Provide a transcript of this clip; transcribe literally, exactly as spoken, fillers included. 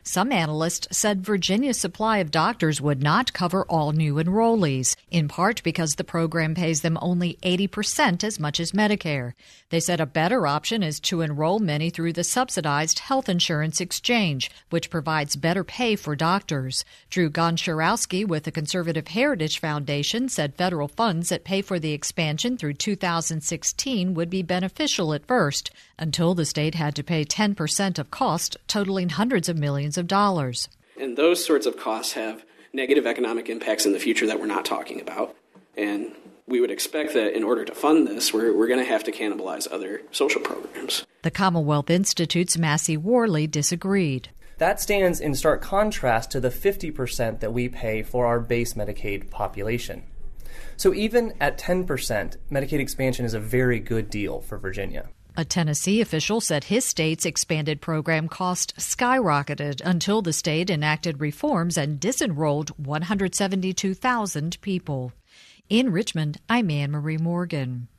Some analysts said Virginia's supply of doctors would not cover all new enrollees, in part because the program pays them only eighty percent as much as Medicare. They said a better option is to enroll many through the subsidized health insurance exchange, which provides better pay for doctors. Drew Goncharowski with the Conservative Heritage Foundation said federal funds that pay for the expansion through two thousand sixteen would be beneficial at first, until the state had to pay ten percent of cost, totaling hundreds of millions of dollars. And those sorts of costs have negative economic impacts in the future that we're not talking about. And we would expect that in order to fund this, we're, we're going to have to cannibalize other social programs. The Commonwealth Institute's Massey Worley disagreed. That stands in stark contrast to the fifty percent that we pay for our base Medicaid population. So even at ten percent, Medicaid expansion is a very good deal for Virginia. A Tennessee official said his state's expanded program cost skyrocketed until the state enacted reforms and disenrolled one hundred seventy-two thousand people. In Richmond, I'm Anne Marie Morgan.